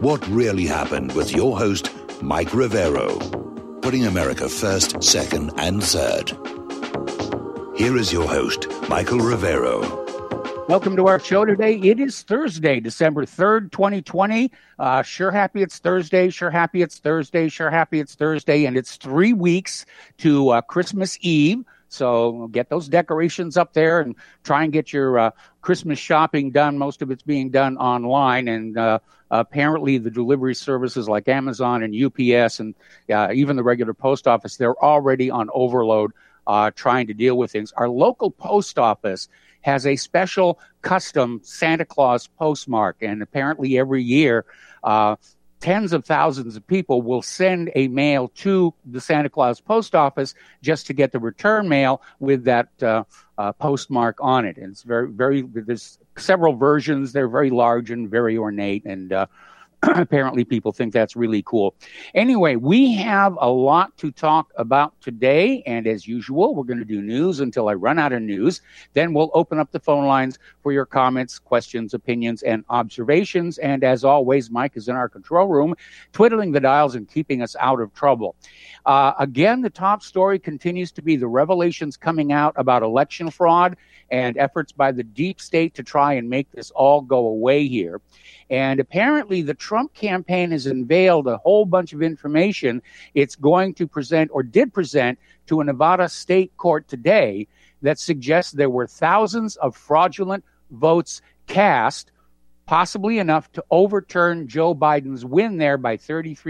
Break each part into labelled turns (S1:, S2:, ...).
S1: What really happened with your host, Mike Rivero, putting America first, second, and third. Here is your host, Michael Rivero.
S2: Welcome to our show today. It is Thursday, December 3rd, 2020. Sure happy it's Thursday, sure happy it's Thursday, sure happy it's Thursday, and it's 3 weeks to Christmas Eve. So get those decorations up there and try and get your Christmas shopping done. Most of it's being done online, and apparently the delivery services like Amazon and UPS and even the regular post office, they're already on overload trying to deal with things. Our local post office has a special custom Santa Claus postmark, and apparently every year tens of thousands of people will send a mail to the Santa Claus post office just to get the return mail with that postmark on it. And it's there's several versions. They're very large and very ornate, and apparently people think that's really cool. Anyway, we have a lot to talk about today, and as usual, we're going to do news until I run out of news. Then we'll open up the phone lines for your comments, questions, opinions, and observations. And as always, Mike is in our control room, twiddling the dials and keeping us out of trouble. Again, the top story continues to be the revelations coming out about election fraud and efforts by the deep state to try and make this all go away here. And apparently the Trump campaign has unveiled a whole bunch of information it's going to present or did present to a Nevada state court today that suggests there were thousands of fraudulent votes cast, possibly enough to overturn Joe Biden's win there by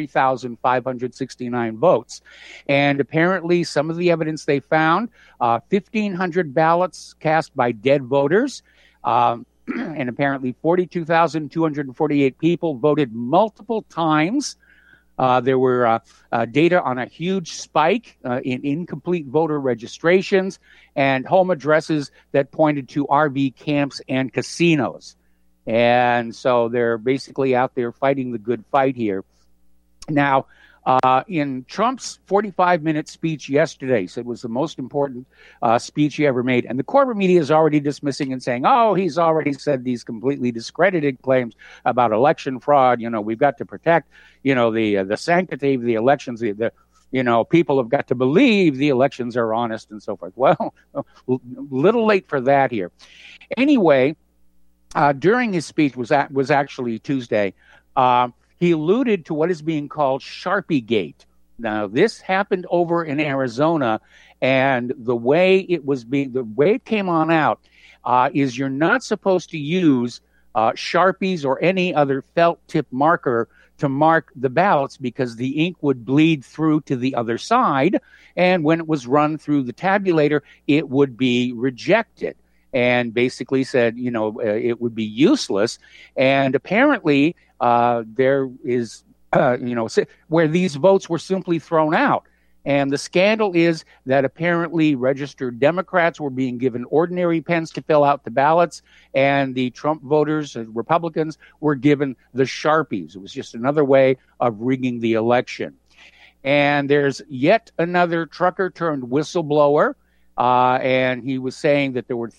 S2: 33,569 votes. And apparently some of the evidence they found, 1,500 ballots cast by dead voters, and apparently 42,248 people voted multiple times. There were data on a huge spike in incomplete voter registrations and home addresses that pointed to RV camps and casinos. And so they're basically out there fighting the good fight here. Now, in Trump's 45-minute speech yesterday, so it was the most important speech he ever made. And the corporate media is already dismissing and saying, oh, he's already said these completely discredited claims about election fraud. You know, we've got to protect, the sanctity of the elections. People have got to believe the elections are honest and so forth. Well, a little late for that here. Anyway, during his speech was actually Tuesday, he alluded to what is being called Sharpie Gate. Now, this happened over in Arizona, and the way it came on out is you're not supposed to use Sharpies or any other felt tip marker to mark the ballots because the ink would bleed through to the other side, and when it was run through the tabulator, it would be rejected. And basically said, it would be useless. And apparently there is, where these votes were simply thrown out. And the scandal is that apparently registered Democrats were being given ordinary pens to fill out the ballots, and the Trump voters, Republicans, were given the Sharpies. It was just another way of rigging the election. And there's yet another trucker turned whistleblower. And he was saying that there were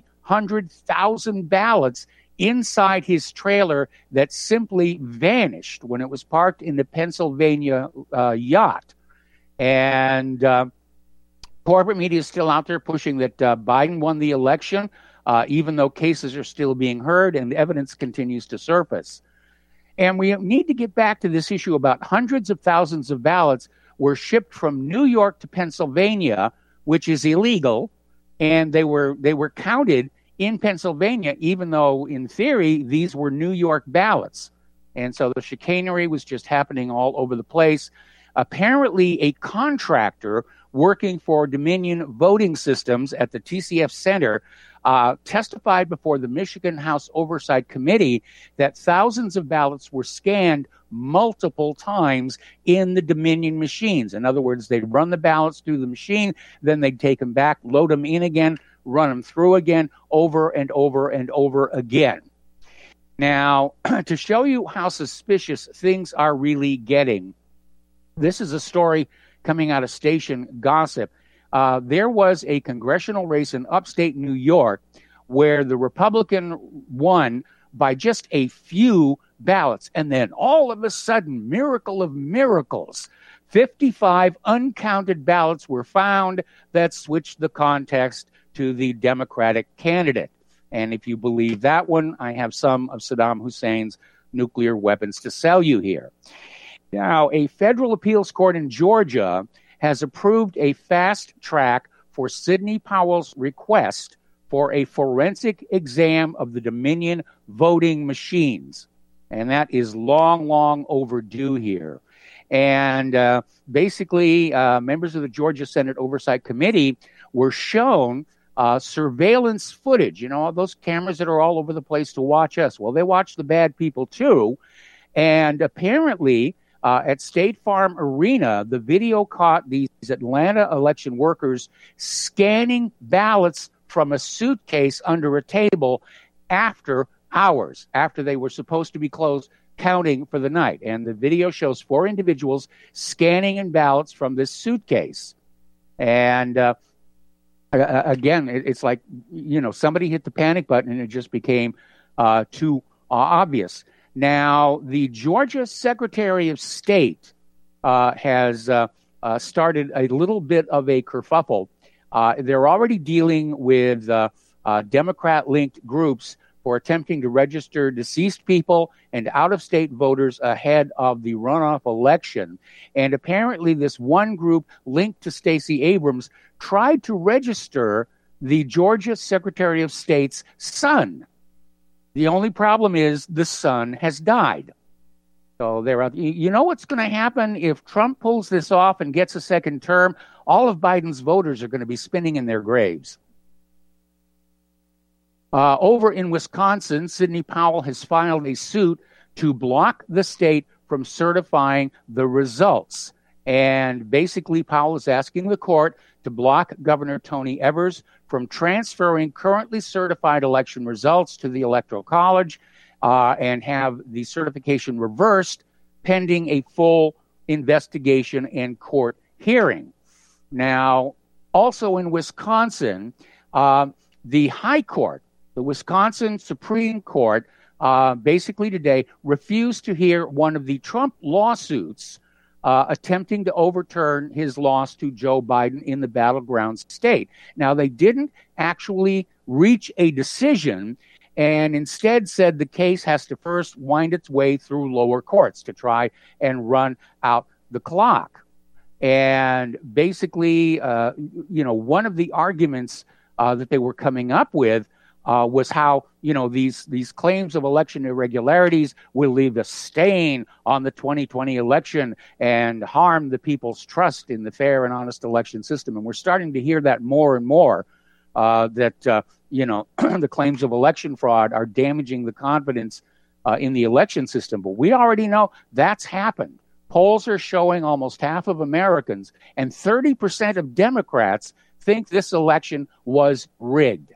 S2: 300,000 ballots inside his trailer that simply vanished when it was parked in the Pennsylvania yacht. And corporate media is still out there pushing that Biden won the election, even though cases are still being heard and evidence continues to surface. And we need to get back to this issue about hundreds of thousands of ballots were shipped from New York to Pennsylvania, which is illegal, and they were counted in Pennsylvania, even though in theory these were New York ballots. And so the chicanery was just happening all over the place. Apparently, a contractor working for Dominion Voting Systems at the TCF Center testified before the Michigan House Oversight Committee that thousands of ballots were scanned multiple times in the Dominion machines. In other words, they'd run the ballots through the machine, then they'd take them back, load them in again, run them through again, over and over and over again. Now, to show you how suspicious things are really getting, this is a story coming out of Station Gossip. There was a congressional race in upstate New York where the Republican won by just a few ballots. And then all of a sudden, miracle of miracles, 55 uncounted ballots were found that switched the context to the Democratic candidate. And if you believe that one, I have some of Saddam Hussein's nuclear weapons to sell you here. Now, a federal appeals court in Georgia has approved a fast track for Sidney Powell's request for a forensic exam of the Dominion voting machines. And that is long, long overdue here. And basically, members of the Georgia Senate Oversight Committee were shown surveillance footage, those cameras that are all over the place to watch us. Well, they watch the bad people too. And apparently, at State Farm Arena, the video caught these Atlanta election workers scanning ballots from a suitcase under a table after hours, after they were supposed to be closed, counting for the night. And the video shows 4 individuals scanning in ballots from this suitcase. And again, it's like, somebody hit the panic button and it just became too obvious. Now, the Georgia Secretary of State has started a little bit of a kerfuffle. They're already dealing with Democrat-linked groups for attempting to register deceased people and out-of-state voters ahead of the runoff election. And apparently this one group linked to Stacey Abrams tried to register the Georgia Secretary of State's son. The only problem is the son has died. So they're out. You know what's going to happen if Trump pulls this off and gets a second term? All of Biden's voters are going to be spinning in their graves. Over in Wisconsin, Sidney Powell has filed a suit to block the state from certifying the results. And basically, Powell is asking the court to block Governor Tony Evers from transferring currently certified election results to the Electoral College and have the certification reversed pending a full investigation and court hearing. Now, also in Wisconsin, the High Court, the Wisconsin Supreme Court, basically today refused to hear one of the Trump lawsuits attempting to overturn his loss to Joe Biden in the battleground state. Now, they didn't actually reach a decision and instead said the case has to first wind its way through lower courts to try and run out the clock. And basically, one of the arguments that they were coming up with was how, these claims of election irregularities will leave a stain on the 2020 election and harm the people's trust in the fair and honest election system. And we're starting to hear that more and more, that the claims of election fraud are damaging the confidence in the election system. But we already know that's happened. Polls are showing almost half of Americans and 30% of Democrats think this election was rigged.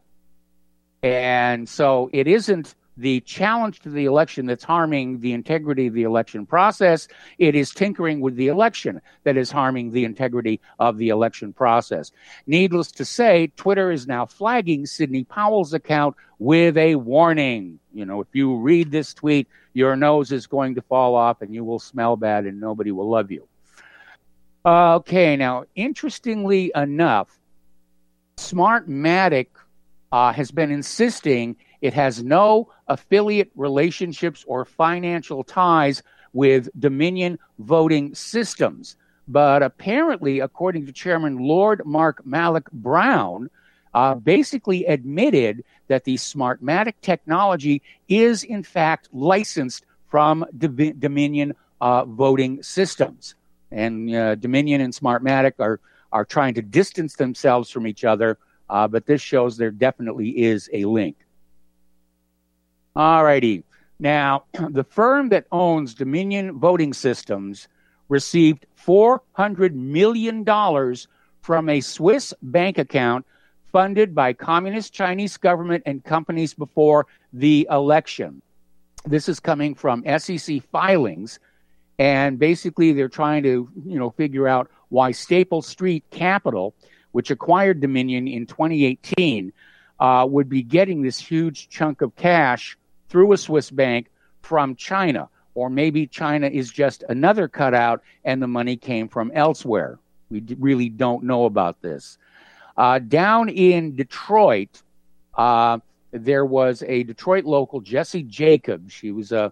S2: And so it isn't the challenge to the election that's harming the integrity of the election process. It is tinkering with the election that is harming the integrity of the election process. Needless to say, Twitter is now flagging Sidney Powell's account with a warning. If you read this tweet, your nose is going to fall off and you will smell bad and nobody will love you. Okay, now, interestingly enough, Smartmatic has been insisting it has no affiliate relationships or financial ties with Dominion voting systems. But apparently, according to Chairman Lord Mark Malloch Brown, basically admitted that the Smartmatic technology is, in fact, licensed from Dominion voting systems. And Dominion and Smartmatic are trying to distance themselves from each other, but this shows there definitely is a link. All righty. Now, the firm that owns Dominion Voting Systems received $400 million from a Swiss bank account funded by communist Chinese government and companies before the election. This is coming from SEC filings, and basically they're trying to, figure out why Staple Street Capital, which acquired Dominion in 2018, would be getting this huge chunk of cash through a Swiss bank from China, or maybe China is just another cutout and the money came from elsewhere. We really don't know about this. Down in Detroit, there was a Detroit local, Jesse Jacobs. She was a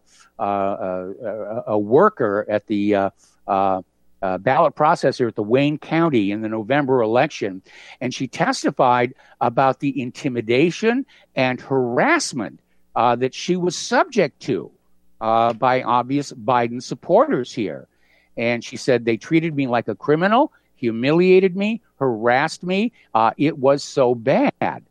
S2: worker at the ballot processor at the Wayne County in the November election, and she testified about the intimidation and harassment that she was subject to by obvious Biden supporters here. And she said, they treated me like a criminal, humiliated me, harassed me. It was so bad.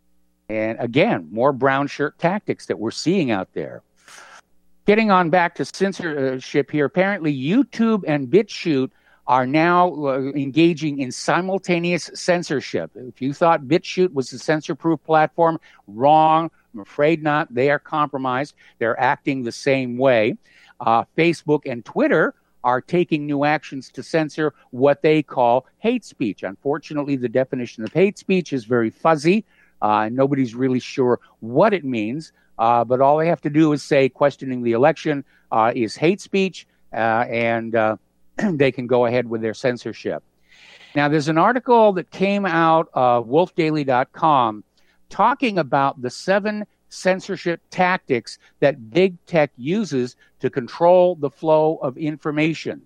S2: And again, more brown shirt tactics that we're seeing out there. Getting on back to censorship here, apparently YouTube and BitChute are now engaging in simultaneous censorship. If you thought BitChute was a censor-proof platform, wrong. I'm afraid not. They are compromised. They're acting the same way. Facebook and Twitter are taking new actions to censor what they call hate speech. Unfortunately, the definition of hate speech is very fuzzy. Nobody's really sure what it means. But all they have to do is say questioning the election is hate speech, and they can go ahead with their censorship. Now, there's an article that came out of wolfdaily.com talking about the 7 censorship tactics that big tech uses to control the flow of information.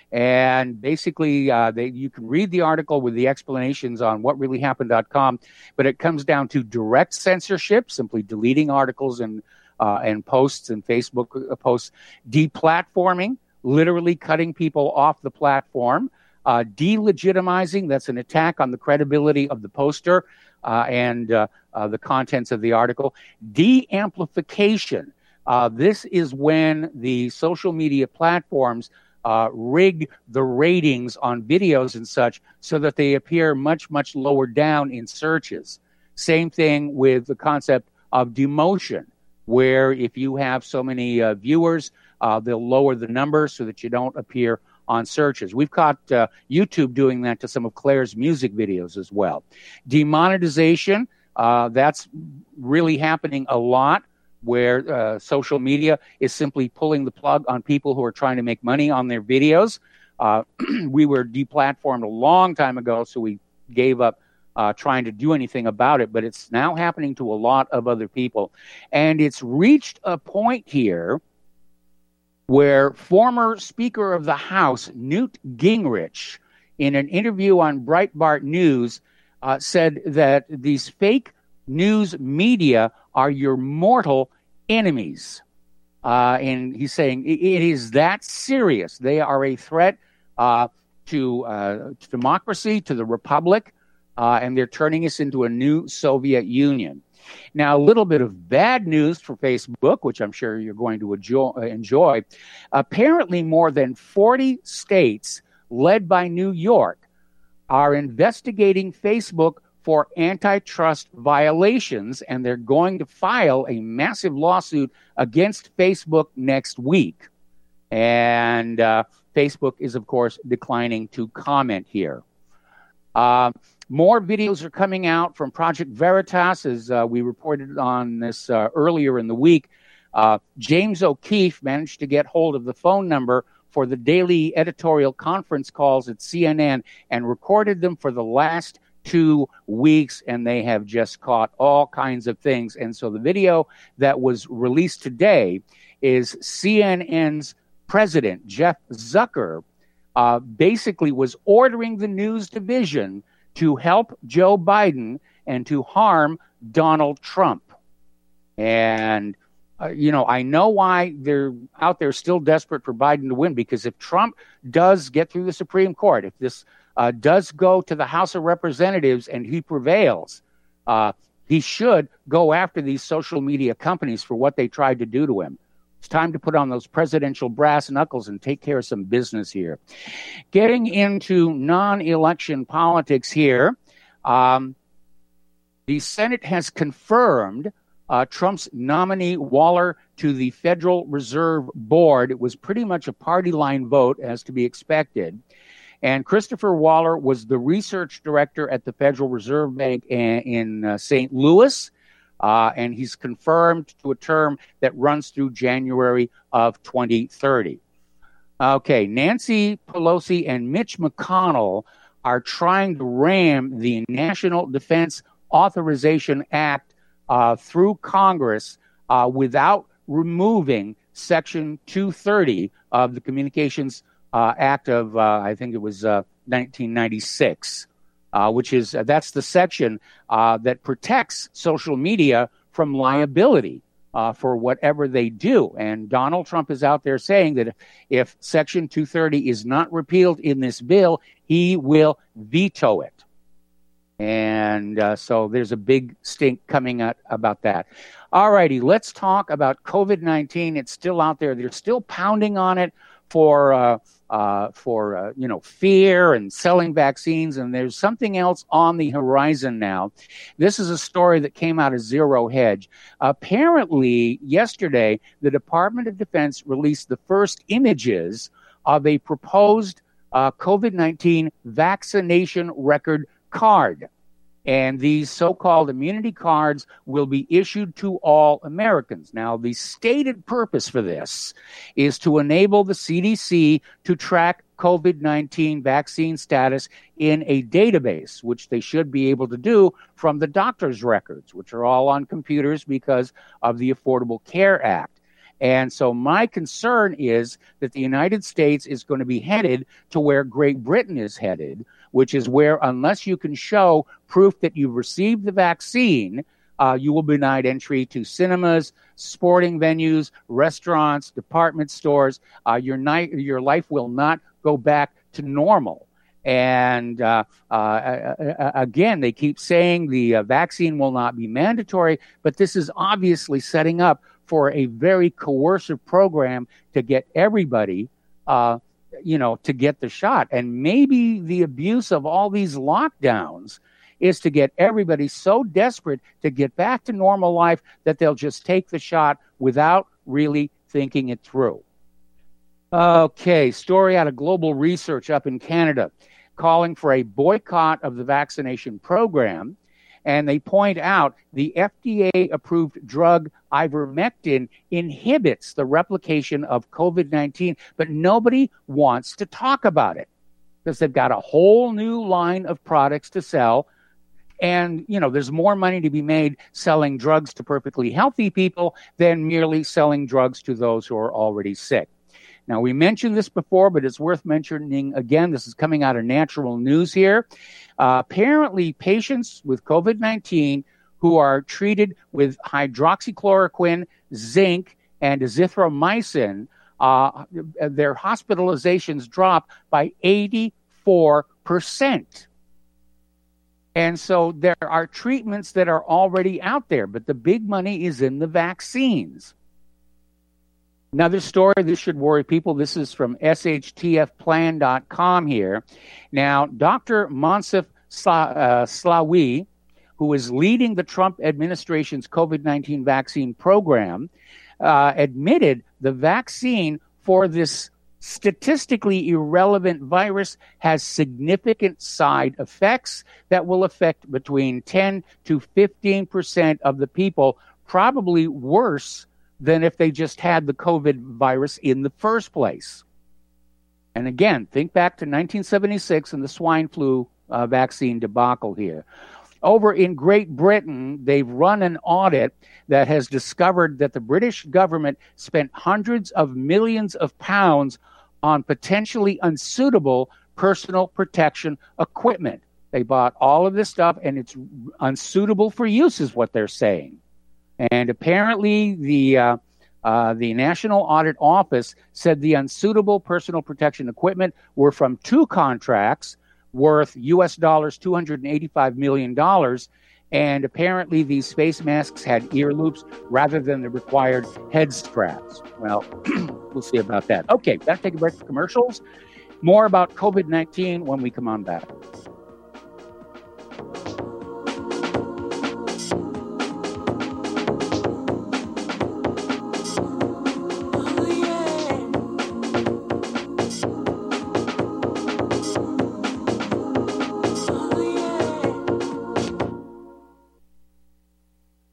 S2: And basically, you can read the article with the explanations on whatreallyhappened.com, but it comes down to direct censorship, simply deleting articles and posts and Facebook posts, deplatforming, literally cutting people off the platform, delegitimizing, that's an attack on the credibility of the poster and the contents of the article, de-amplification. This is when the social media platforms rig the ratings on videos and such so that they appear much, much lower down in searches. Same thing with the concept of demotion, where if you have so many viewers, they'll lower the number so that you don't appear on searches. We've caught YouTube doing that to some of Claire's music videos as well. Demonetization, that's really happening a lot, where social media is simply pulling the plug on people who are trying to make money on their videos. We were deplatformed a long time ago, so we gave up trying to do anything about it, but it's now happening to a lot of other people. And it's reached a point here where former Speaker of the House, Newt Gingrich, in an interview on Breitbart News, said that these fake news media are your mortal enemies. And he's saying it is that serious. They are a threat to democracy, to the republic, and they're turning us into a new Soviet Union. Now, a little bit of bad news for Facebook, which I'm sure you're going to enjoy. Apparently, more than 40 states, led by New York, are investigating Facebook for antitrust violations, and they're going to file a massive lawsuit against Facebook next week. And Facebook is, of course, declining to comment here. More videos are coming out from Project Veritas, as we reported on this earlier in the week. James O'Keefe managed to get hold of the phone number for the daily editorial conference calls at CNN and recorded them for the last 2 weeks, and they have just caught all kinds of things. And so the video that was released today is CNN's president, Jeff Zucker, basically was ordering the news division to help Joe Biden and to harm Donald Trump. And, I know why they're out there still desperate for Biden to win, because if Trump does get through the Supreme Court, if this does go to the House of Representatives and he prevails, he should go after these social media companies for what they tried to do to him. It's time to put on those presidential brass knuckles and take care of some business here. Getting into non-election politics here, the Senate has confirmed Trump's nominee Waller to the Federal Reserve Board. It was pretty much a party line vote, as to be expected. And Christopher Waller was the research director at the Federal Reserve Bank in St. Louis and he's confirmed to a term that runs through January of 2030. Okay, Nancy Pelosi and Mitch McConnell are trying to ram the National Defense Authorization Act through Congress without removing Section 230 of the Communications Act of, I think it was 1996, which is, that's the section that protects social media from liability for whatever they do. And Donald Trump is out there saying that if Section 230 is not repealed in this bill, he will veto it. And so there's a big stink coming out about that. All righty, let's talk about COVID-19. It's still out there. They're still pounding on it for fear and selling vaccines. And there's something else on the horizon now. This is a story that came out of Zero Hedge. Apparently, yesterday, the Department of Defense released the first images of a proposed COVID-19 vaccination record card. And these so-called immunity cards will be issued to all Americans. Now, the stated purpose for this is to enable the CDC to track COVID-19 vaccine status in a database, which they should be able to do from the doctor's records, which are all on computers because of the Affordable Care Act. And so my concern is that the United States is going to be headed to where Great Britain is headed, which is where, unless you can show proof that you've received the vaccine, you will be denied entry to cinemas, sporting venues, restaurants, department stores. Your life will not go back to normal. And again, they keep saying the vaccine will not be mandatory, but this is obviously setting up for a very coercive program to get everybody, to get the shot. And maybe the abuse of all these lockdowns is to get everybody so desperate to get back to normal life that they'll just take the shot without really thinking it through. Okay, story out of Global Research up in Canada calling for a boycott of the vaccination program. And they point out the FDA-approved drug ivermectin inhibits the replication of COVID-19, but nobody wants to talk about it because they've got a whole new line of products to sell. And, there's more money to be made selling drugs to perfectly healthy people than merely selling drugs to those who are already sick. Now, we mentioned this before, but it's worth mentioning again. This is coming out of Natural News here. Apparently, patients with COVID-19 who are treated with hydroxychloroquine, zinc, and azithromycin, their hospitalizations drop by 84%. And so there are treatments that are already out there, but the big money is in the vaccines. Another story, this should worry people. This is from shtfplan.com here. Now, Dr. Monsef Slaoui, who is leading the Trump administration's COVID-19 vaccine program, admitted the vaccine for this statistically irrelevant virus has significant side effects that will affect between 10 to 15% of the people, probably worse than if they just had the COVID virus in the first place. And again, think back to 1976 and the swine flu vaccine debacle here. Over in Great Britain, they've run an audit that has discovered that the British government spent hundreds of millions of pounds on potentially unsuitable personal protection equipment. They bought all of this stuff, and it's unsuitable for use, is what they're saying. And apparently, the National Audit Office said the unsuitable personal protection equipment were from two contracts worth US dollars $285 million. And apparently these face masks had ear loops rather than the required head straps. Well, we'll see about that. Okay, got to take a break for commercials. More about COVID-19 when we come on back.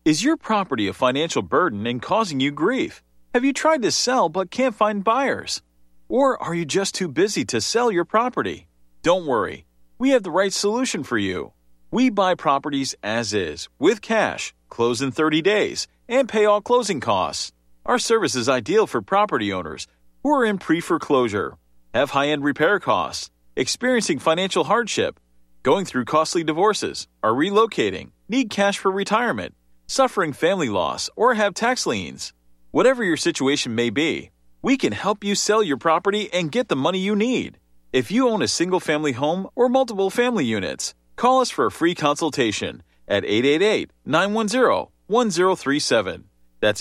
S3: Is your property a financial burden and causing you grief? Have you tried to sell but can't find buyers? Or are you just too busy to sell your property? Don't worry, we have the right solution for you. We buy properties as is, with cash, close in 30 days, and pay all closing costs. Our service is ideal for property owners who are in pre-foreclosure, have high-end repair costs, experiencing financial hardship, going through costly divorces, are relocating, need cash for retirement, suffering family loss, or have tax liens. Whatever your situation may be, we can help you sell your property and get the money you need. If you own a single-family home or multiple family units, call us for a free consultation at 888-910-1037. That's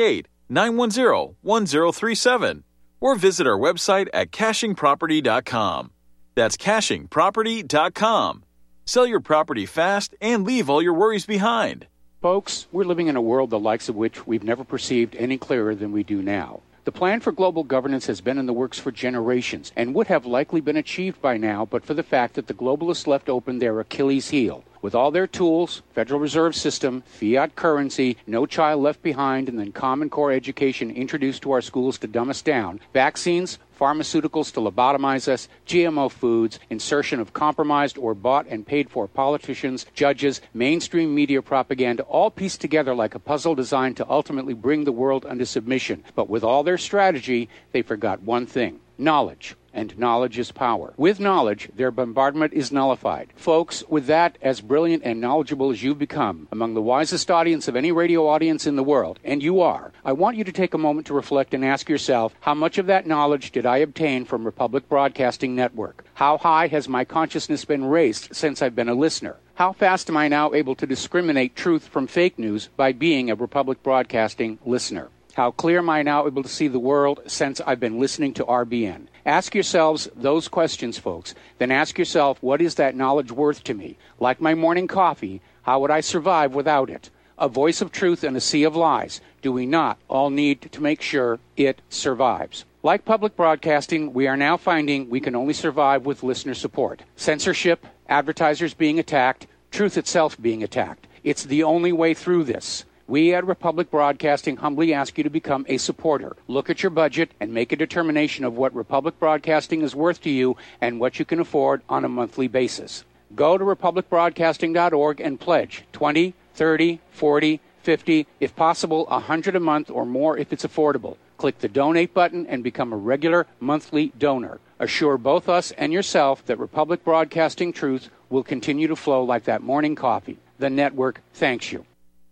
S3: 888-910-1037. Or visit our website at cachingproperty.com. That's cachingproperty.com. Sell your property fast and leave all your worries behind.
S2: Folks, we're living in a world the likes of which we've never perceived any clearer than we do now. The plan for global governance has been in the works for generations and would have likely been achieved by now but for the fact that the globalists left open their Achilles heel. With all their tools, Federal Reserve System, fiat currency, no child left behind, and then Common Core education introduced to our schools to dumb us down, vaccines, pharmaceuticals to lobotomize us, GMO foods, insertion of compromised or bought and paid for politicians, judges, mainstream media propaganda, all pieced together like a puzzle designed to ultimately bring the world under submission. But with all their strategy, they forgot one thing: knowledge. And knowledge is power. With knowledge, their bombardment is nullified. Folks, with that, as brilliant and knowledgeable as you've become, among the wisest audience of any radio audience in the world, and you are, I want you to take a moment to reflect and ask yourself, how much of that knowledge did I obtain from Republic Broadcasting Network? How high has my consciousness been raised since I've been a listener? How fast am I now able to discriminate truth from fake news by being a Republic Broadcasting listener? How clear am I now able to see the world since I've been listening to RBN? Ask yourselves those questions, folks. Then ask yourself, what is that knowledge worth to me? Like my morning coffee, how would I survive without it? A voice of truth in a sea of lies. Do we not all need to make sure it survives? Like public broadcasting, we are now finding we can only survive with listener support. Censorship, advertisers being attacked, truth itself being attacked. It's the only way through this. We at Republic Broadcasting humbly ask you to become a supporter. Look at your budget and make a determination of what Republic Broadcasting is worth to you and what you can afford on a monthly basis. Go to republicbroadcasting.org and pledge $20, $30, $40, $50, if possible, $100 a month or more if it's affordable. Click the donate button and become a regular monthly donor. Assure both us and yourself that Republic Broadcasting truth will continue to flow like that morning coffee. The network thanks you.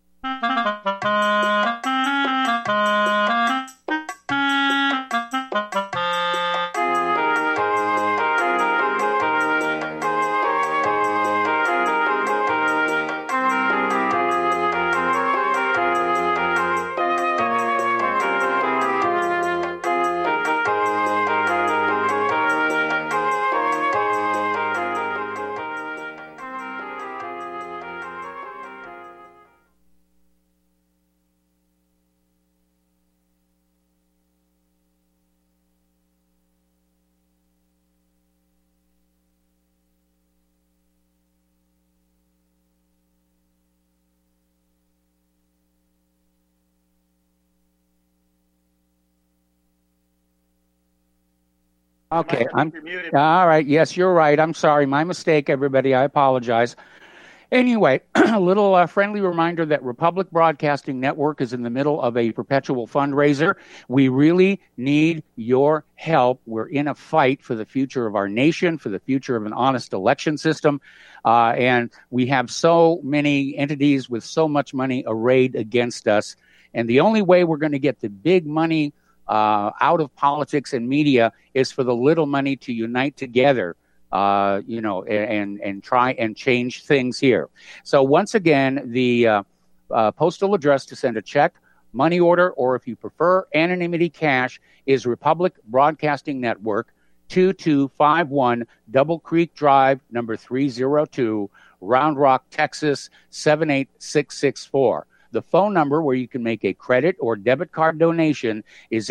S2: Okay, all right. Yes, you're right. I'm sorry. My mistake, everybody. I apologize. Anyway, a little friendly reminder that Republic Broadcasting Network is in the middle of a perpetual fundraiser. We really need your help. We're in a fight for the future of our nation, for the future of an honest election system. And we have so many entities with so much money arrayed against us. And the only way we're going to get the big money out of politics and media is for the little money to unite together, and try and change things here. So once again, the postal address to send a check, money order, or if you prefer anonymity cash is Republic Broadcasting Network, 2251 Double Creek Drive, number 302, Round Rock, Texas, 78664. The phone number where you can make a credit or debit card donation is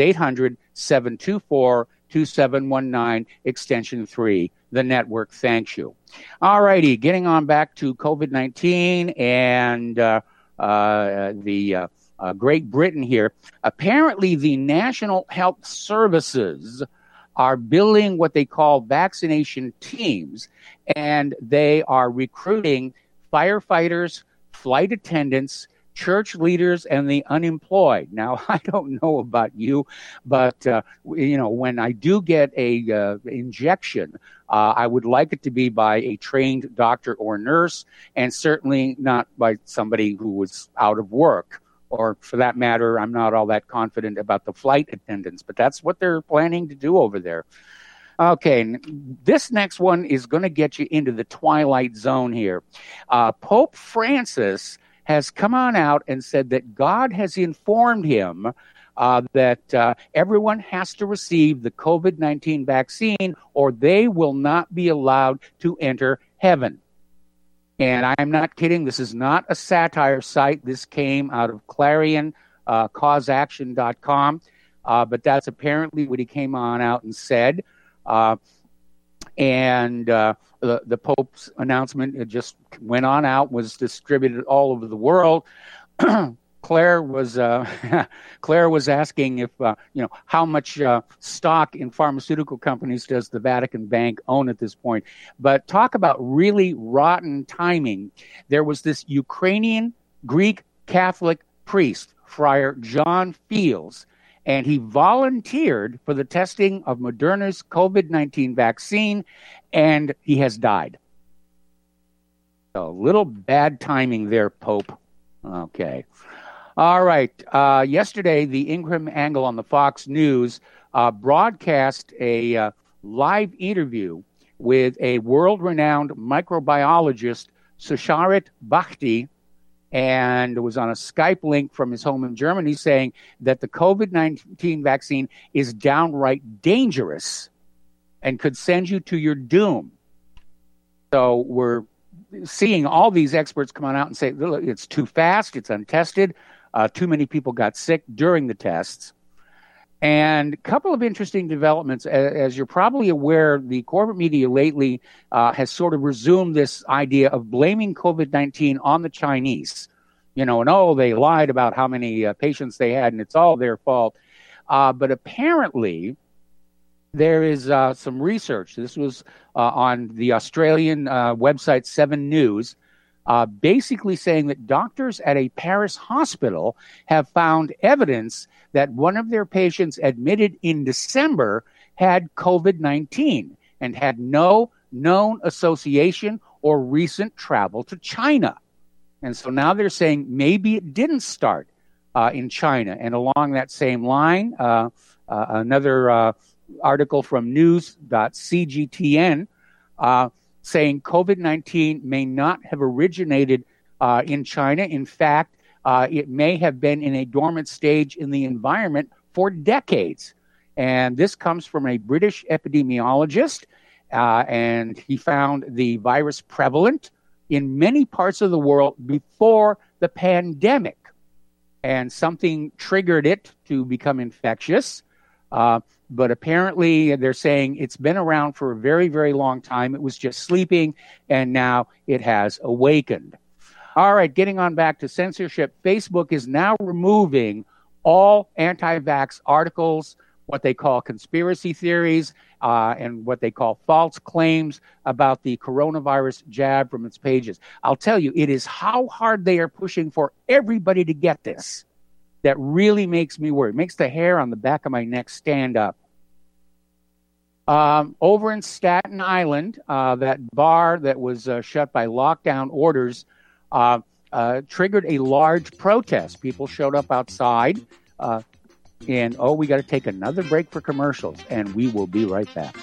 S2: 800-724-2719, extension 3. The network thanks you. All righty, getting on back to COVID-19 and Great Britain here. Apparently, the National Health Services are building what they call vaccination teams, and they are recruiting firefighters, flight attendants, church leaders, and the unemployed. Now, I don't know about you, but when I do get a injection, I would like it to be by a trained doctor or nurse, and certainly not by somebody who was out of work. Or for that matter, I'm not all that confident about the flight attendants, but that's what they're planning to do over there. Okay, this next one is going to get you into the twilight zone here. Pope Francis has come on out and said that God has informed him that everyone has to receive the COVID-19 vaccine or they will not be allowed to enter heaven. And I'm not kidding. This is not a satire site. This came out of Clarion, causeaction.com. But that's apparently what he came on out and said. The Pope's announcement, it just went on out, was distributed all over the world. Claire was asking if how much stock in pharmaceutical companies does the Vatican Bank own at this point. But talk about really rotten timing. There was this Ukrainian Greek Catholic priest, Friar John Fields, and he volunteered for the testing of Moderna's COVID-19 vaccine, and he has died. A little bad timing there, Pope. Okay. All right. Yesterday, the Ingram Angle on the Fox News broadcast a live interview with a world-renowned microbiologist, Susharit Bhakti, and was on a Skype link from his home in Germany saying that the COVID-19 vaccine is downright dangerous and could send you to your doom. So we're seeing all these experts come on out and say, look, it's too fast, it's untested, too many people got sick during the tests. And a couple of interesting developments. As you're probably aware, the corporate media lately has sort of resumed this idea of blaming COVID-19 on the Chinese. They lied about how many patients they had, and it's all their fault. But apparently, there is some research. This was on the Australian website 7 News, basically saying that doctors at a Paris hospital have found evidence that one of their patients admitted in December had COVID-19 and had no known association or recent travel to China. And so now they're saying maybe it didn't start in China. And along that same line, another article from news.cgtn saying COVID-19 may not have originated in China. In fact, it may have been in a dormant stage in the environment for decades. And this comes from a British epidemiologist, and he found the virus prevalent in many parts of the world before the pandemic. And something triggered it to become infectious. But apparently they're saying it's been around for a very, very long time. It was just sleeping, and now it has awakened. All right, getting on back to censorship, Facebook is now removing all anti-vax articles, what they call conspiracy theories, and what they call false claims about the coronavirus jab from its pages. I'll tell you, it is how hard they are pushing for everybody to get this that really makes me worry. It makes the hair on the back of my neck stand up. Over in Staten Island, that bar that was shut by lockdown orders triggered a large protest. People showed up outside, and we got to take another break for commercials, and we will be right back.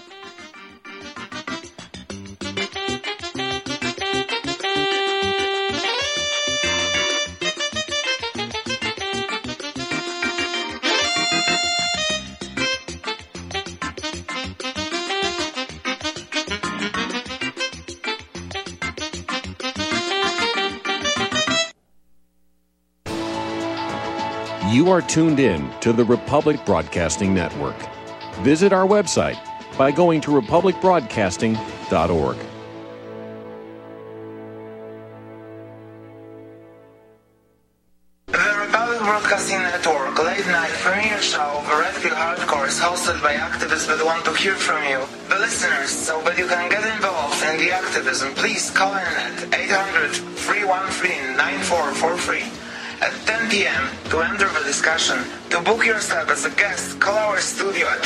S4: You are tuned in to the Republic Broadcasting Network. Visit our website by going to republicbroadcasting.org.
S5: Broadcasting Network late night premiere show, The Red Pill Hardcore, is hosted by activists that want to hear from you, the listeners. So that you can get involved in the activism, please call in at 800-313-9443 at 10 p.m. to enter the discussion. To book yourself as a guest, call our studio at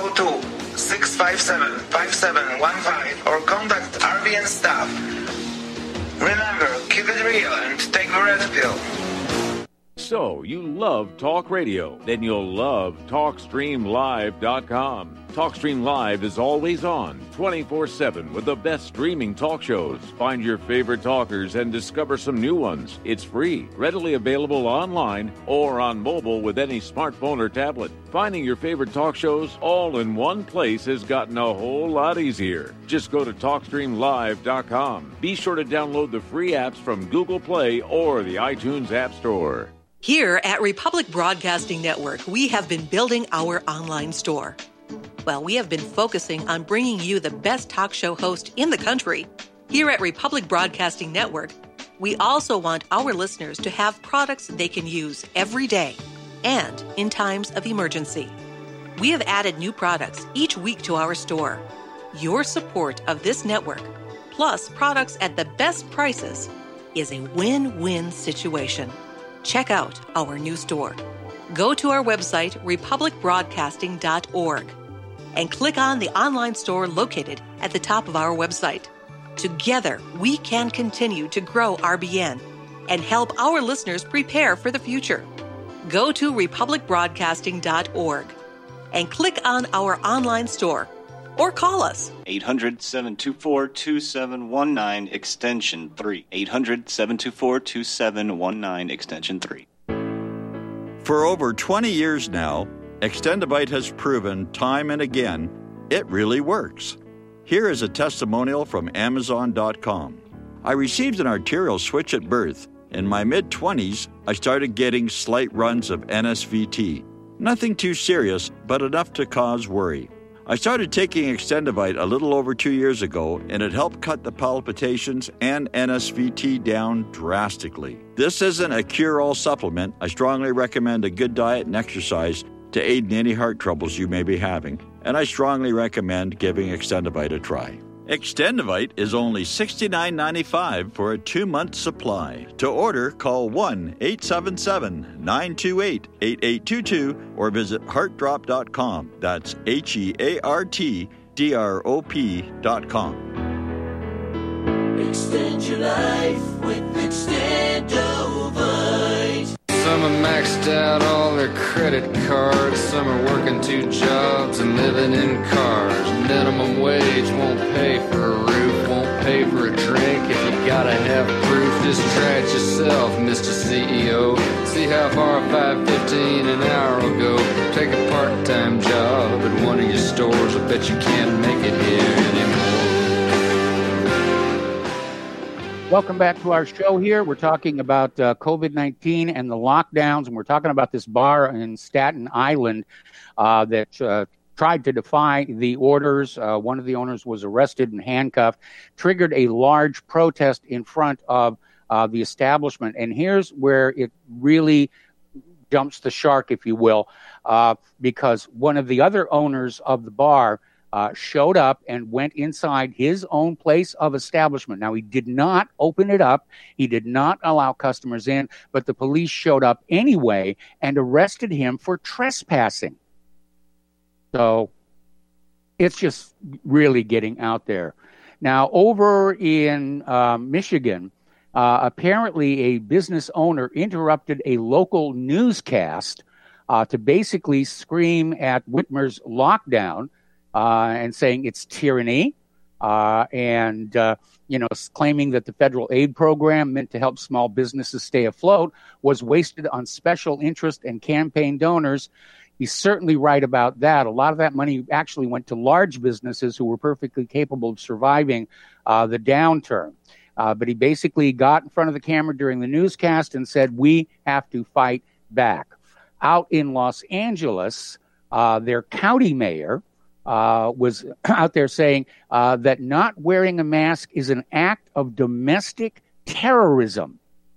S5: 202-657-5715 or contact RBN staff. Remember, keep it real and take the red pill.
S4: So, you love talk radio? Then you'll love TalkStreamLive.com. TalkStream Live is always on, 24/7, with the best streaming talk shows. Find your favorite talkers and discover some new ones. It's free, readily available online or on mobile with any smartphone or tablet. Finding your favorite talk shows all in one place has gotten a whole lot easier. Just go to TalkStreamLive.com. Be sure to download the free apps from Google Play or the iTunes App Store.
S6: Here at Republic Broadcasting Network, we have been building our online store. Well, we have been focusing on bringing you the best talk show host in the country. Here at Republic Broadcasting Network, we also want our listeners to have products they can use every day and in times of emergency. We have added new products each week to our store. Your support of this network, plus products at the best prices, is a win-win situation. Check out our new store. Go to our website, republicbroadcasting.org, and click on the online store located at the top of our website. Together, we can continue to grow RBN and help our listeners prepare for the future. Go to republicbroadcasting.org and click on our online store or call us.
S7: 800-724-2719, extension 3. 800-724-2719, extension 3.
S8: For over 20 years now, Extendivite has proven time and again it really works. Here is a testimonial from Amazon.com. I received an arterial switch at birth. In my mid-20s, I started getting slight runs of NSVT. Nothing too serious, but enough to cause worry. I started taking Extendivite a little over 2 years ago, and it helped cut the palpitations and NSVT down drastically. This isn't a cure-all supplement. I strongly recommend a good diet and exercise to aid in any heart troubles you may be having, and I strongly recommend giving Extendivite a try. Extendivite is only $69.95 for a 2-month supply. To order, call 1-877-928-8822 or visit heartdrop.com. That's HEARTDROP.com.
S9: Extend your life with Extendivite.
S10: Some are maxed out all their credit cards. Some are working 2 jobs and living in cars. Minimum wage won't pay for a roof, won't pay for a drink. If you gotta have proof, just try it yourself, Mr. CEO. See how far $5.15 an hour will go. Take a part-time job at one of your stores. I bet you can't make it here anymore.
S2: Welcome back to our show here. We're talking about COVID-19 and the lockdowns, and we're talking about this bar in Staten Island that tried to defy the orders. One of the owners was arrested and handcuffed, triggered a large protest in front of the establishment. And here's where it really jumps the shark, if you will, because one of the other owners of the bar showed up and went inside his own place of establishment. Now, he did not open it up. He did not allow customers in, but the police showed up anyway and arrested him for trespassing. So it's just really getting out there. Now, over in Michigan, apparently a business owner interrupted a local newscast to basically scream at Whitmer's lockdown, and saying it's tyranny, and claiming that the federal aid program meant to help small businesses stay afloat was wasted on special interest and campaign donors. He's certainly right about that. A lot of that money actually went to large businesses who were perfectly capable of surviving the downturn. But he basically got in front of the camera during the newscast and said, we have to fight back. Out in Los Angeles, their county mayor was out there saying that not wearing a mask is an act of domestic terrorism.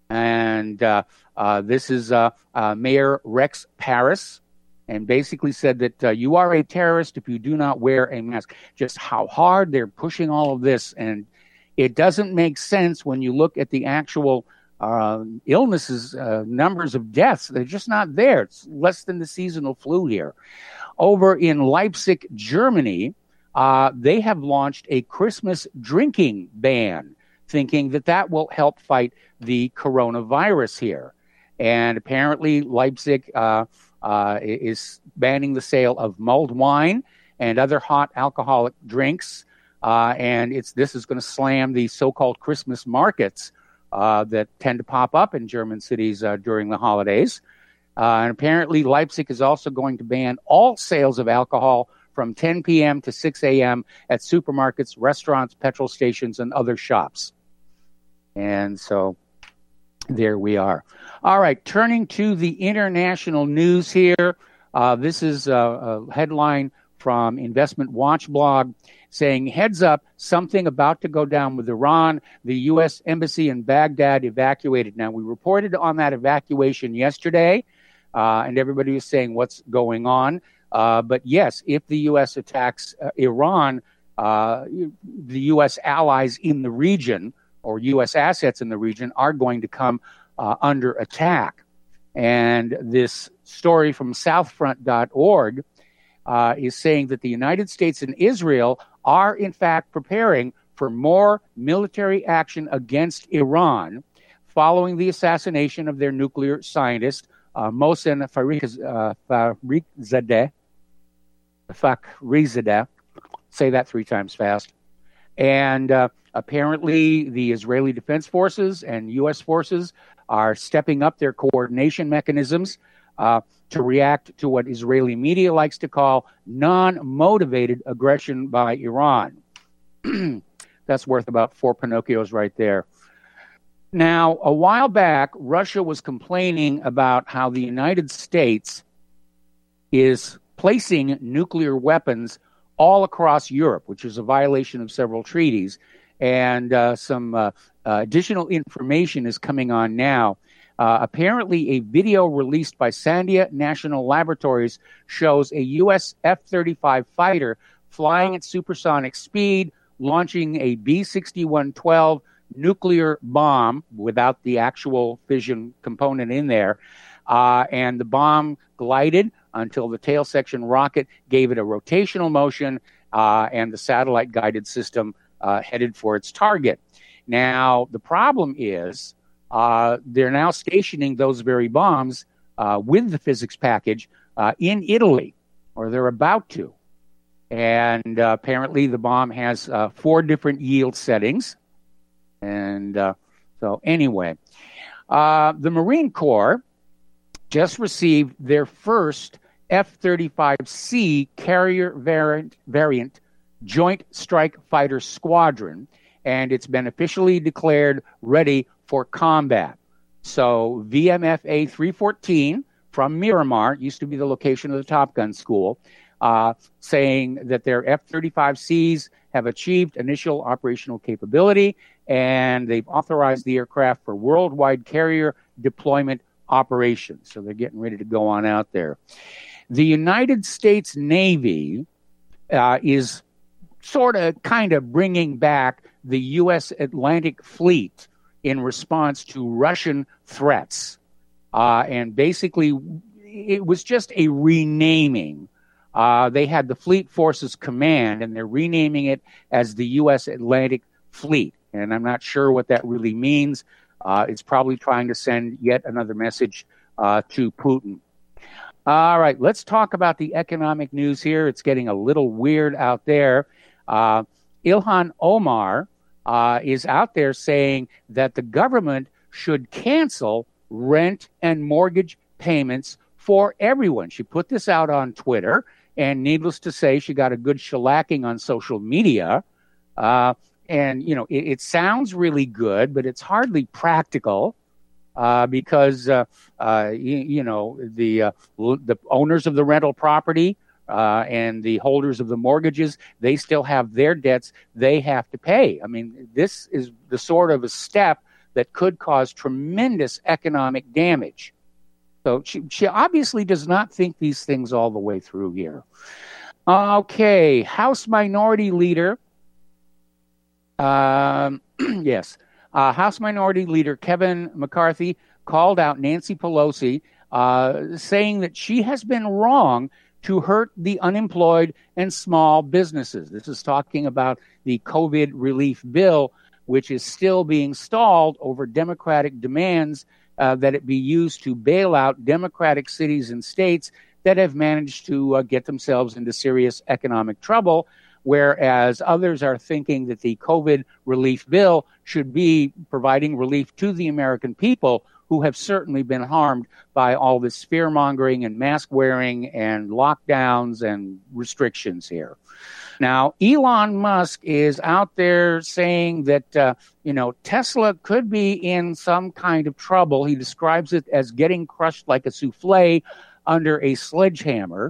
S2: And this is Mayor Rex Paris, and basically said that you are a terrorist if you do not wear a mask. Just how hard they're pushing all of this. And it doesn't make sense when you look at the actual illnesses, numbers of deaths. They're just not there. It's less than the seasonal flu here. Over in Leipzig, Germany, they have launched a Christmas drinking ban, thinking that that will help fight the coronavirus here. And apparently Leipzig is banning the sale of mulled wine and other hot alcoholic drinks. And this is going to slam the so-called Christmas markets that tend to pop up in German cities during the holidays. And apparently Leipzig is also going to ban all sales of alcohol from 10 p.m. to 6 a.m. at supermarkets, restaurants, petrol stations, and other shops. And so there we are. All right, turning to the international news here. This is a headline from Investment Watch blog saying, heads up, something about to go down with Iran. The U.S. Embassy in Baghdad evacuated. Now, we reported on that evacuation yesterday, and everybody was saying what's going on. But yes, if the U.S. attacks Iran, the U.S. allies in the region or U.S. assets in the region are going to come under attack. And this story from southfront.org is saying that the United States and Israel are, in fact, preparing for more military action against Iran following the assassination of their nuclear scientist, Mohsen Fakhrizadeh. Say that 3 times fast. And apparently the Israeli Defense Forces and U.S. forces are stepping up their coordination mechanisms to react to what Israeli media likes to call non-motivated aggression by Iran. That's worth about 4 Pinocchios right there. Now, a while back, Russia was complaining about how the United States is placing nuclear weapons all across Europe, which is a violation of several treaties. And some additional information is coming on now. Apparently, a video released by Sandia National Laboratories shows a U.S. F-35 fighter flying at supersonic speed, launching a B-6112 nuclear bomb without the actual fission component in there. And the bomb glided until the tail section rocket gave it a rotational motion, and the satellite-guided system headed for its target. Now, the problem is they're now stationing those very bombs with the physics package in Italy, or they're about to. And apparently the bomb has 4 different yield settings. And so anyway, the Marine Corps just received their first F-35C carrier variant Joint Strike Fighter Squadron, and it's been officially declared ready for combat. So VMFA 314 from Miramar, used to be the location of the Top Gun school, saying that their F-35Cs have achieved initial operational capability, and they've authorized the aircraft for worldwide carrier deployment operations. So they're getting ready to go on out there. The United States Navy is sort of kind of bringing back the U.S. Atlantic Fleet in response to Russian threats. And basically, it was just a renaming. They had the Fleet Forces Command, and they're renaming it as the U.S. Atlantic Fleet. And I'm not sure what that really means. It's probably trying to send yet another message to Putin. All right, let's talk about the economic news here. It's getting a little weird out there. Ilhan Omar is out there saying that the government should cancel rent and mortgage payments for everyone. She put this out on Twitter, and needless to say, she got a good shellacking on social media. And, you know, it sounds really good, but it's hardly practical because, you know, the owners of the rental property and the holders of the mortgages, they still have their debts they have to pay. I mean, this is the sort of a step that could cause tremendous economic damage. So she obviously does not think these things all the way through here. Okay, House Minority Leader. House Minority Leader Kevin McCarthy called out Nancy Pelosi, saying that she has been wrong to hurt the unemployed and small businesses. This is talking about the COVID relief bill, which is still being stalled over Democratic demands that it be used to bail out Democratic cities and states that have managed to get themselves into serious economic trouble, whereas others are thinking that the COVID relief bill should be providing relief to the American people who have certainly been harmed by all this fear-mongering and mask-wearing and lockdowns and restrictions here. Now, Elon Musk is out there saying that, Tesla could be in some kind of trouble. He describes it as getting crushed like a souffle under a sledgehammer.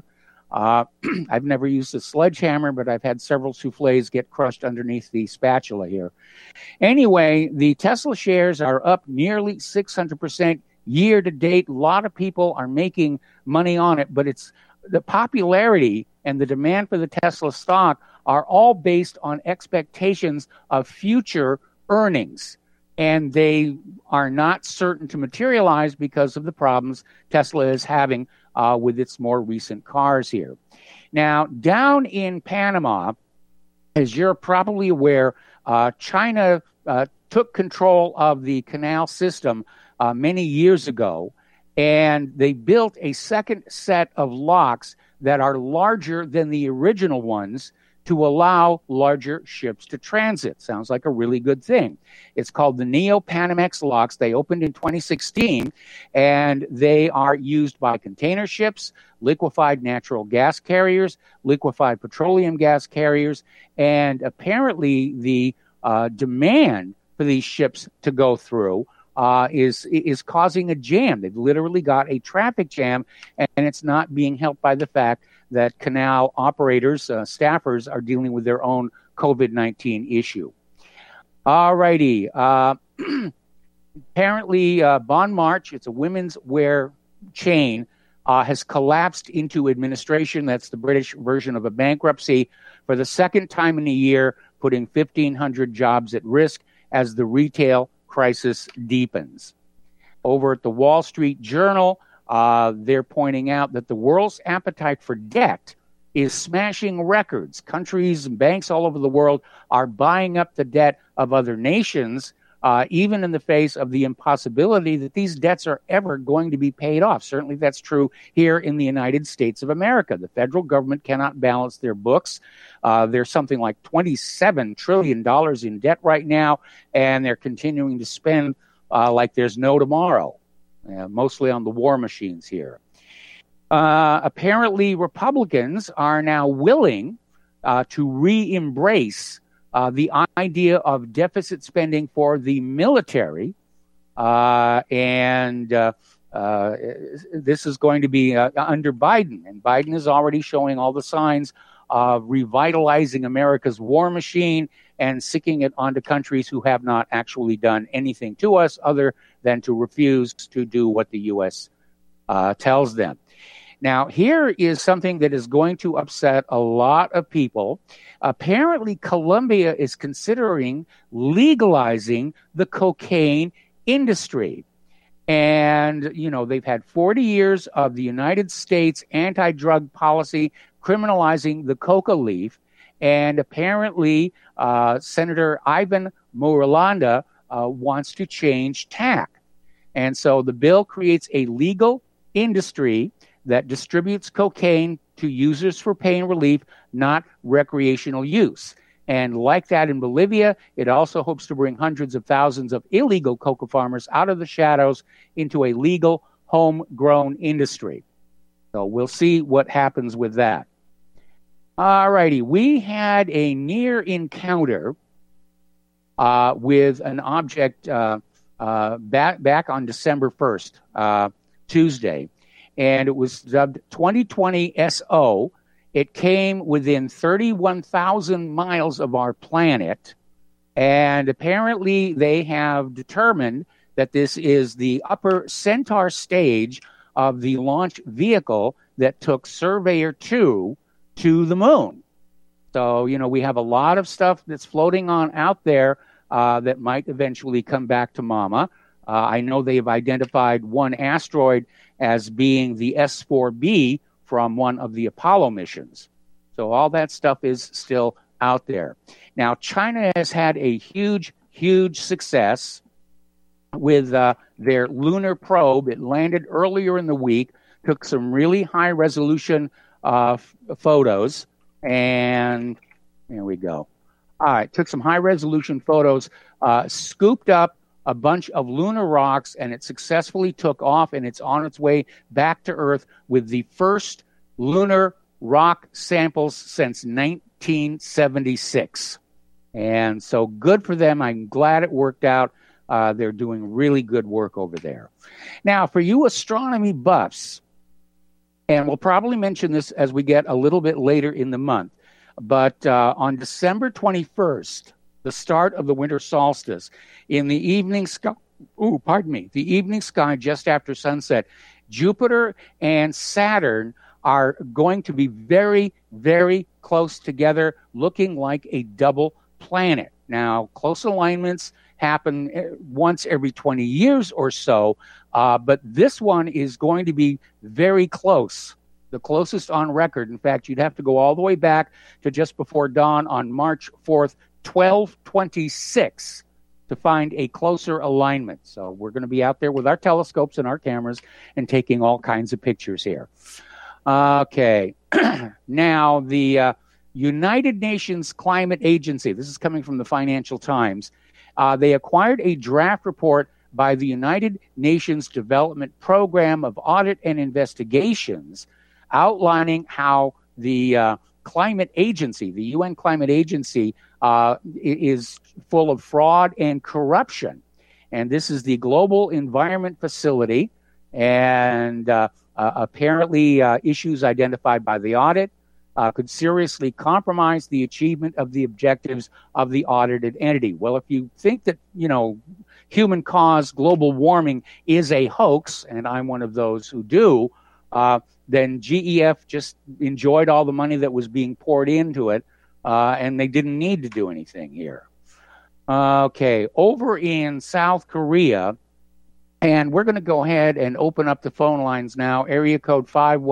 S2: I've never used a sledgehammer, but I've had several souffles get crushed underneath the spatula here. Anyway, the Tesla shares are up nearly 600% year to date. A lot of people are making money on it, but it's the popularity and the demand for the Tesla stock are all based on expectations of future earnings. And they are not certain to materialize because of the problems Tesla is having with its more recent cars here. Now, down in Panama, as you're probably aware, China took control of the canal system many years ago, and they built a second set of locks that are larger than the original ones to allow larger ships to transit. Sounds like a really good thing. It's called the Neo-Panamax locks. They opened in 2016, and they are used by container ships, liquefied natural gas carriers, liquefied petroleum gas carriers, and apparently the demand for these ships to go through is causing a jam. They've literally got a traffic jam, and it's not being helped by the fact that canal operators, staffers, are dealing with their own COVID-19 issue. All righty. Apparently, Bon March, it's a women's wear chain, has collapsed into administration. That's the British version of a bankruptcy for the second time in a year, putting 1,500 jobs at risk as the retail crisis deepens. Over at the Wall Street Journal, they're pointing out that the world's appetite for debt is smashing records. Countries and banks all over the world are buying up the debt of other nations, even in the face of the impossibility that these debts are ever going to be paid off. Certainly that's true here in the United States of America. The federal government cannot balance their books. There's something like $27 trillion in debt right now, and they're continuing to spend like there's no tomorrow. Mostly on the war machines here. Apparently, Republicans are now willing to re-embrace the idea of deficit spending for the military, and this is going to be under Biden. And Biden is already showing all the signs of revitalizing America's war machine and sicking it onto countries who have not actually done anything to us other than to refuse to do what the U.S. Tells them. Now, here is something that is going to upset a lot of people. Apparently, Colombia is considering legalizing the cocaine industry. And, they've had 40 years of the United States anti-drug policy criminalizing the coca leaf. And apparently, Senator Ivan Moralanda wants to change tack. And so the bill creates a legal industry that distributes cocaine to users for pain relief, not recreational use. And like that in Bolivia, it also hopes to bring hundreds of thousands of illegal coca farmers out of the shadows into a legal, homegrown industry. So we'll see what happens with that. All righty, we had a near encounter with an object back on December 1st, Tuesday, and it was dubbed 2020 SO. It came within 31,000 miles of our planet, And apparently they have determined that this is the upper Centaur stage of the launch vehicle that took Surveyor 2 to the moon. So, we have a lot of stuff that's floating on out there that might eventually come back to Mama. I know they've identified one asteroid as being the S4B from one of the Apollo missions. So all that stuff is still out there. Now, China has had a huge, huge success with their lunar probe. It landed earlier in the week, took some really high-resolution photos, and there we go. All right, took some high-resolution photos, scooped up a bunch of lunar rocks, and it successfully took off, and it's on its way back to Earth with the first lunar rock samples since 1976. And so good for them. I'm glad it worked out. They're doing really good work over there. Now, for you astronomy buffs, and we'll probably mention this as we get a little bit later in the month, but on December 21st, the start of the winter solstice, in the evening sky, the evening sky just after sunset, Jupiter and Saturn are going to be very, very close together, looking like a double planet. Now, close alignments happen once every 20 years or so, but this one is going to be very close, the closest on record. In fact, you'd have to go all the way back to just before dawn on March 4th, 1226, to find a closer alignment. So we're going to be out there with our telescopes and our cameras and taking all kinds of pictures here. Okay. Now, the United Nations Climate Agency, this is coming from the Financial Times, they acquired a draft report by the United Nations Development Program of Audit and Investigations outlining how the climate agency, the UN Climate Agency, is full of fraud and corruption. And this is the Global Environment Facility, and apparently issues identified by the audit could seriously compromise the achievement of the objectives of the audited entity. Well, if you think that, human-caused global warming is a hoax, and I'm one of those who do, then GEF just enjoyed all the money that was being poured into it, and they didn't need to do anything here. Okay, over in South Korea, and we're going to go ahead and open up the phone lines now, area code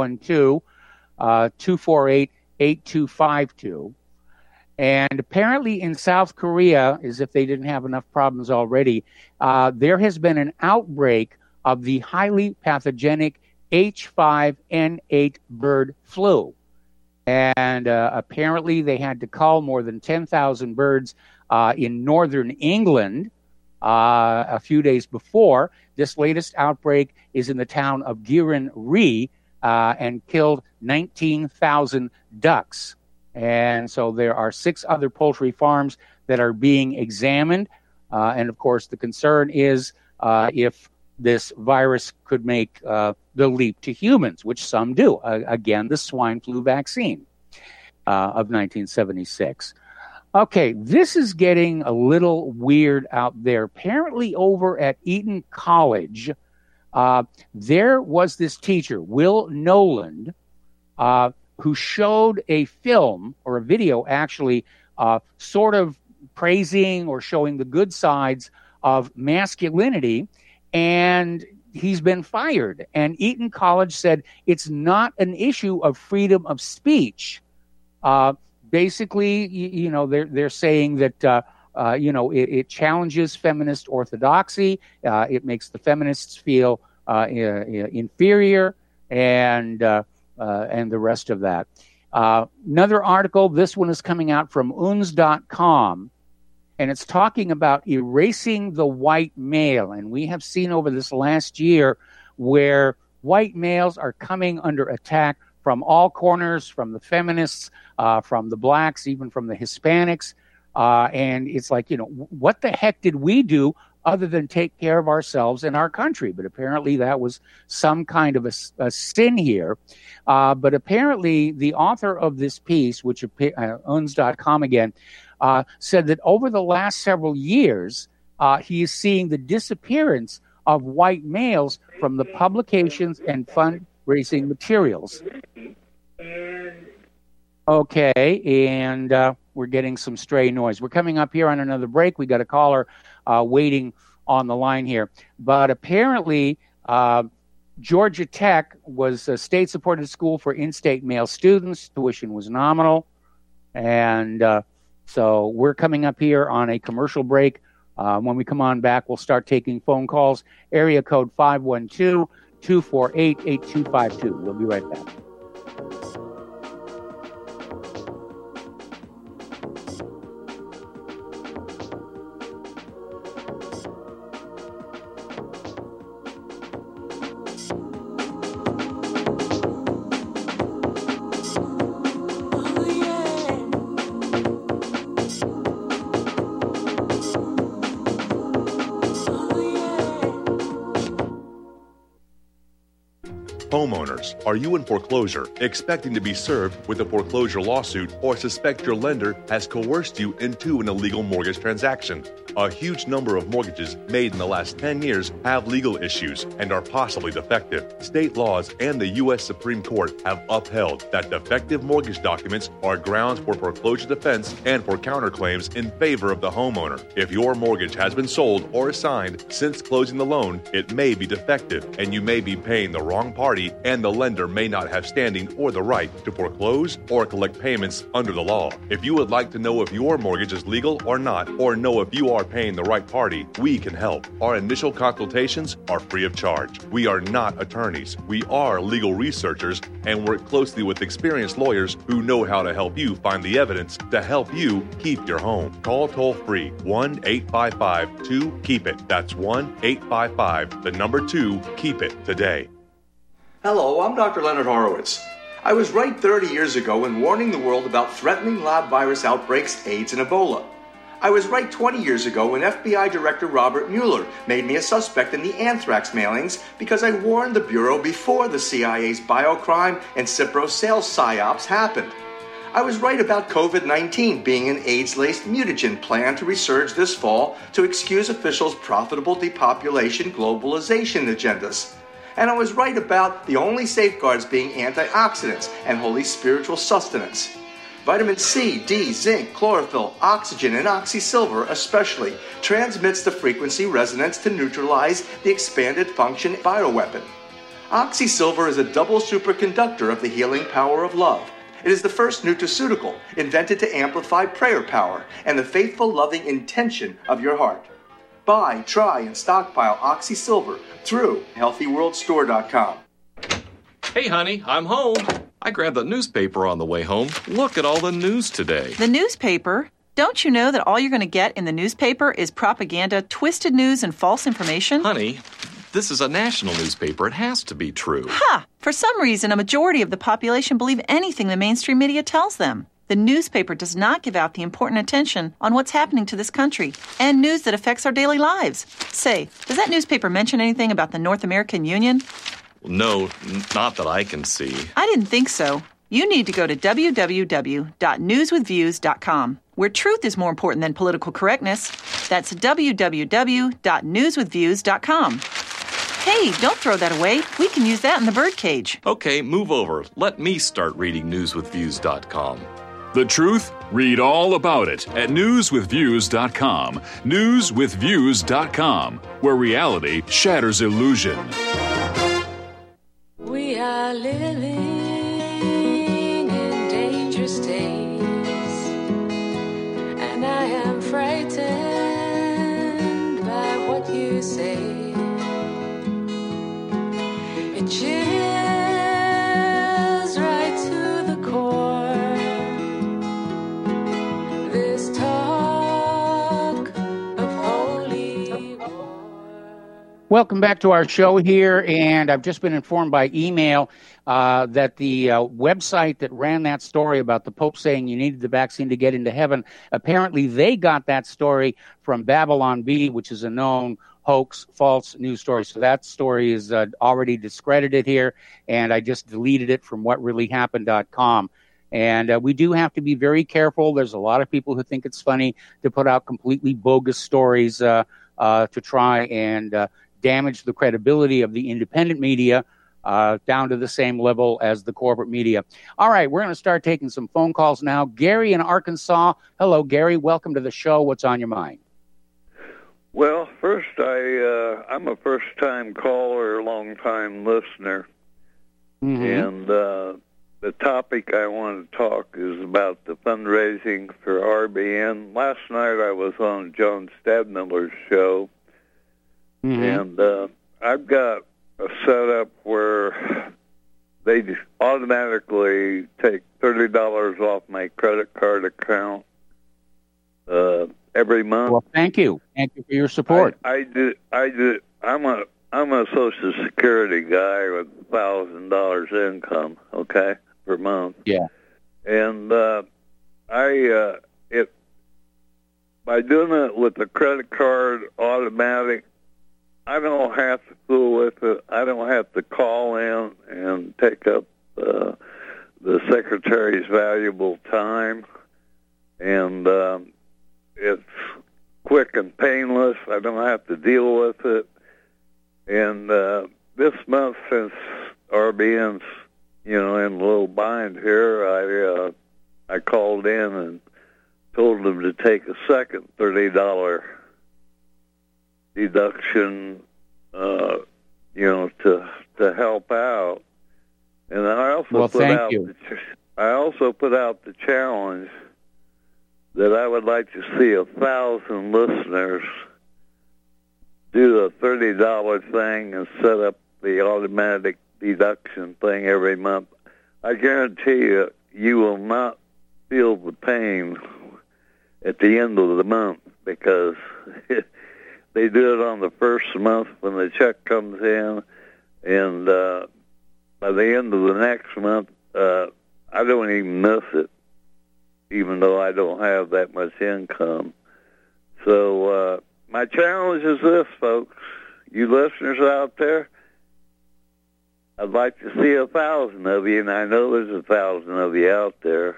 S2: 512-248-8252. And apparently in South Korea, as if they didn't have enough problems already, there has been an outbreak of the highly pathogenic H5N8 bird flu. And apparently they had to cull more than 10,000 birds in northern England a few days before. This latest outbreak is in the town of Giran-ri and killed 19,000 ducks. And so there are 6 other poultry farms that are being examined. And of course, the concern is if this virus could make the leap to humans, which some do. Again, the swine flu vaccine of 1976. Okay, this is getting a little weird out there. Apparently over at Eton College, there was this teacher, Will Noland, who showed a film, or a video actually, sort of praising or showing the good sides of masculinity, and he's been fired. And Eton College said it's not an issue of freedom of speech. Basically, they're saying that, it challenges feminist orthodoxy. It makes the feminists feel inferior, and the rest of that. Another article, this one is coming out from UNS.com, and it's talking about erasing the white male. And we have seen over this last year where white males are coming under attack from all corners, from the feminists, from the blacks, even from the Hispanics. And it's like, what the heck did we do other than take care of ourselves and our country? But apparently that was some kind of a sin here. But apparently the author of this piece, which UNS.com again, said that over the last several years, he is seeing the disappearance of white males from the publications and fundraising materials. Okay, and we're getting some stray noise. We're coming up here on another break. We got a caller waiting on the line here. But apparently, Georgia Tech was a state-supported school for in-state male students. Tuition was nominal. And so we're coming up here on a commercial break. When we come on back, we'll start taking phone calls. Area code 512-248-8252. We'll be right back.
S11: Homeowners, are you in foreclosure, expecting to be served with a foreclosure lawsuit, or suspect your lender has coerced you into an illegal mortgage transaction? A huge number of mortgages made in the last 10 years have legal issues and are possibly defective. State laws and the U.S. Supreme Court have upheld that defective mortgage documents are grounds for foreclosure defense and for counterclaims in favor of the homeowner. If your mortgage has been sold or assigned since closing the loan, it may be defective and you may be paying the wrong party, and the lender may not have standing or the right to foreclose or collect payments under the law. If you would like to know if your mortgage is legal or not, or know if you are paying the right party, we can help. Our initial consultations are free of charge. We are not attorneys. We are legal researchers and work closely with experienced lawyers who know how to help you find the evidence to help you keep your home. Call toll-free 1-855-2-KEEP-IT. That's 1-855-2-KEEP-IT today.
S12: Hello, I'm Dr. Leonard Horowitz. I was right 30 years ago in warning the world about threatening lab virus outbreaks, AIDS, and Ebola. I was right 20 years ago when FBI Director Robert Mueller made me a suspect in the anthrax mailings because I warned the Bureau before the CIA's biocrime and Cipro sales psyops happened. I was right about COVID-19 being an AIDS-laced mutagen planned to resurge this fall to excuse officials' profitable depopulation globalization agendas. And I was right about the only safeguards being antioxidants and holy spiritual sustenance. Vitamin C, D, zinc, chlorophyll, oxygen, and oxysilver especially transmits the frequency resonance to neutralize the expanded function bioweapon. Oxysilver is a double superconductor of the healing power of love. It is the first nutraceutical invented to amplify prayer power and the faithful, loving intention of your heart. Buy, try, and stockpile Oxysilver through HealthyWorldStore.com.
S13: Hey, honey, I'm home. I grabbed the newspaper on the way home. Look at all the news today.
S14: The newspaper? Don't you know that all you're going to get in the newspaper is propaganda, twisted news, and false information?
S13: Honey, this is a national newspaper. It has to be true.
S14: Ha! For some reason, a majority of the population believe anything the mainstream media tells them. The newspaper does not give out the important attention on what's happening to this country and news that affects our daily lives. Say, does that newspaper mention anything about the North American Union?
S13: No, not that I can see.
S14: I didn't think so. You need to go to www.newswithviews.com, where truth is more important than political correctness. That's www.newswithviews.com. Hey, don't throw that away. We can use that in the birdcage.
S13: Okay, move over. Let me start reading newswithviews.com.
S15: The truth? Read all about it at newswithviews.com. Newswithviews.com, where reality shatters illusion.
S9: We are living in dangerous days, and I am frightened by what you say. It chills right to the core. This talk of holy war.
S2: Welcome back to our show here, and I've just been informed by email that the website that ran that story about the Pope saying you needed the vaccine to get into heaven, apparently they got that story from Babylon Bee, which is a known hoax, false news story. So that story is already discredited here, and I just deleted it from whatreallyhappened.com. And we do have to be very careful. There's a lot of people who think it's funny to put out completely bogus stories to try and damage the credibility of the independent media down to the same level as the corporate media. All right, we're going to start taking some phone calls now. Gary in Arkansas. Hello, Gary. Welcome to the show. What's on your mind?
S16: Well, first, I'm a first-time caller, long-time listener, and the topic I want to talk is about the fundraising for RBN. Last night I was on John Stadmiller's show, and I've got a setup where they just automatically take $30 off my credit card account every month.
S2: Well, thank you. Thank you for your support.
S16: I do. I'm a Social Security guy with $1,000 income, okay, per month.
S2: Yeah.
S16: And by doing it with the credit card automatic, I don't have to fool with it. I don't have to call in and take up the secretary's valuable time. And it's quick and painless. I don't have to deal with it. And this month, since RBN's, in a little bind here, I called in and told them to take a second $30 deduction, to help out. And I also put out the challenge that I would like to see 1,000 listeners do a $30 thing and set up the automatic deduction thing every month. I guarantee you, you will not feel the pain at the end of the month, because they do it on the first month when the check comes in, and by the end of the next month, I don't even miss it, even though I don't have that much income. So my challenge is this, folks. You listeners out there, I'd like to see 1,000 of you, and I know there's 1,000 of you out there.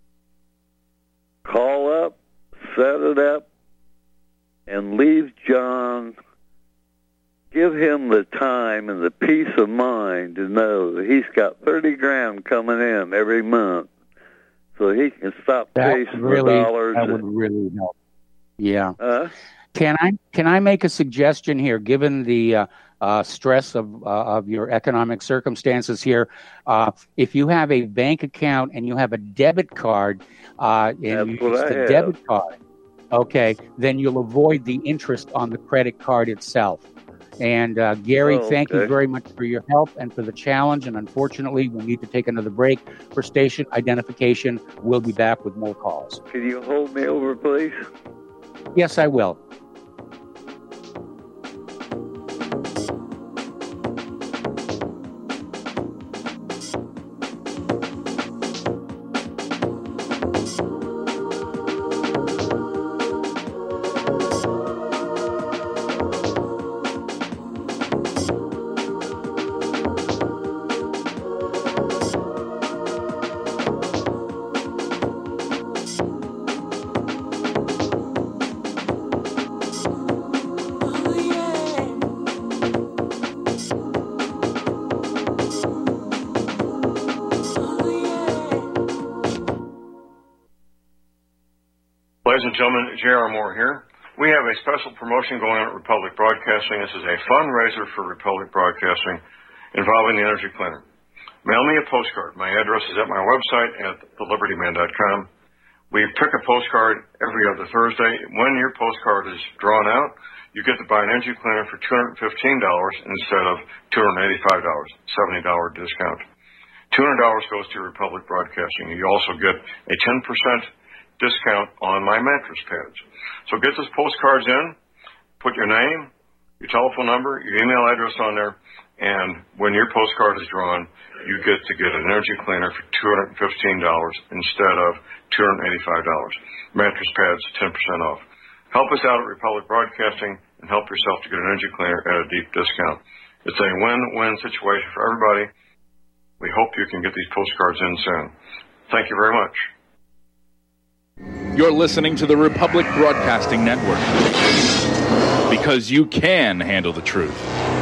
S16: Call up, set it up, and leave John. Give him the time and the peace of mind to know that he's got $30,000 coming in every month, so he can stop chasing the dollars.
S2: That would really help. Yeah. Can I make a suggestion here, given the stress of your economic circumstances here? If you have a bank account and you have a debit card, and you use the debit card, okay, then you'll avoid the interest on the credit card itself. And Gary, thank you very much for your help and for the challenge. And unfortunately, we need to take another break for station identification. We'll be back with more calls.
S16: Can you hold me over, please?
S2: Yes, I will.
S17: Ladies and gentlemen, J.R. Moore here. We have a special promotion going on at Republic Broadcasting. This is a fundraiser for Republic Broadcasting involving the Energy Cleaner. Mail me a postcard. My address is at my website at thelibertyman.com. We pick a postcard every other Thursday. When your postcard is drawn out, you get to buy an Energy Cleaner for $215 instead of $285, $70 discount. $200 goes to Republic Broadcasting. You also get a 10% discount on my mattress pads. So get those postcards in, put your name, your telephone number, your email address on there, and when your postcard is drawn, you get to get an Energy Cleaner for $215 instead of $285. Mattress pads, 10% off. Help us out at Republic Broadcasting and help yourself to get an Energy Cleaner at a deep discount. It's a win-win situation for everybody. We hope you can get these postcards in soon. Thank you very much.
S15: You're listening to the Republic Broadcasting Network. Because you can handle the truth.